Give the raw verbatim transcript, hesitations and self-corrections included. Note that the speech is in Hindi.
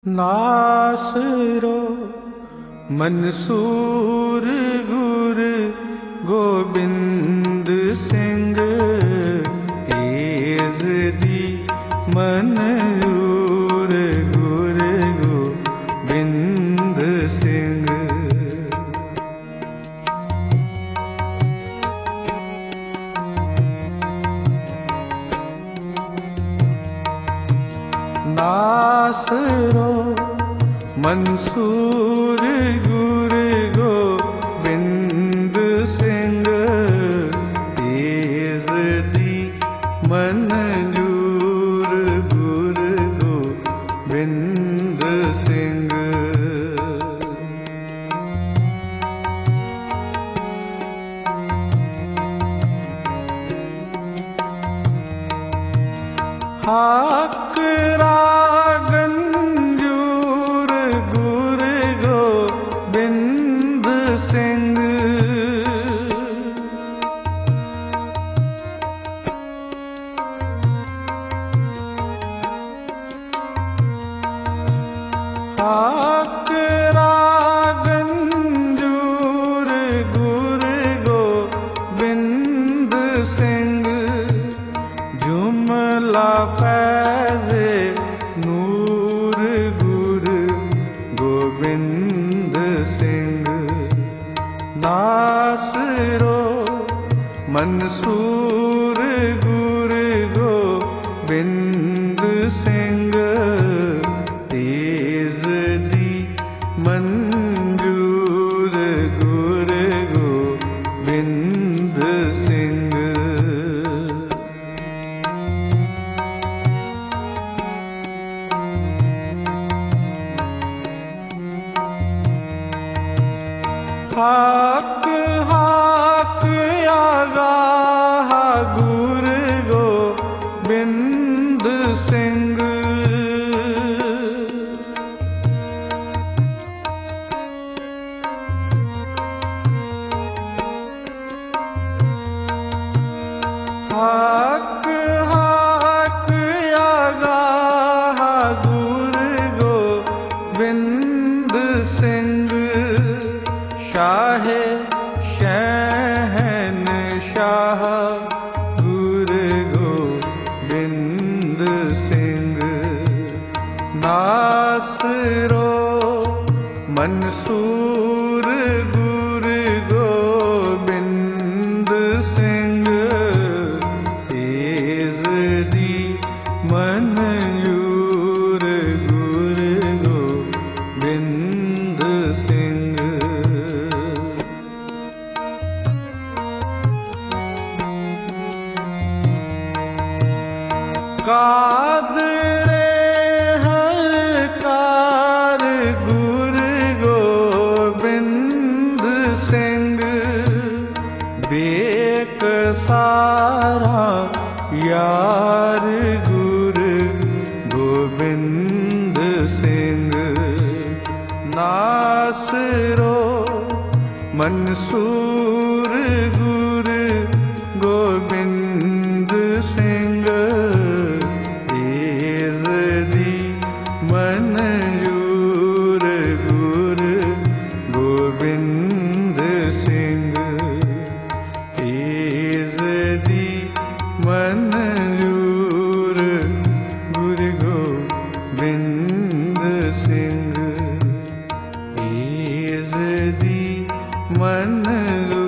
नासरो मंसूर गुर गोबिंद सिंह एज़दी मनयूर गुर गोबिंद सिंह। नासरो मंसूर गुर गोबिंद सिंह एज़दी मनयूर गुर गोबिंद सिंह। हाक रागंजूर गुर गोबिंद सिंह। हाक रागंजूर गुर गोबिंद सिंह जुमला फैज़े नूर गुर गोबिंद सिंह। नासरो मंसूर गुर गोबिंद सिंह एज़दी मंजूर गुर गोबिंद सिंह। हाक हाक आगाह गुर गोबिंद सिंह। हाक हाक आगाह गुर गोबिंद सिंह शाहे शहंशाह गुर गोबिंद सिंह। नासरो मंसूर गुर गोबिंद सिंह एज़दी मनयूर गुर गोबिंद सिंह। कादरे हरकार गुर गोबिंद सिंह बेकसारा यार गुर गोबिंद सिंह। नासरो मंसूर गुर गोबिंद सिंह एज़दी मनयूर गुर गोबिंद सिंह एज़दी मनयूर गुर गोबिंद सिंह एज़दी मनयूर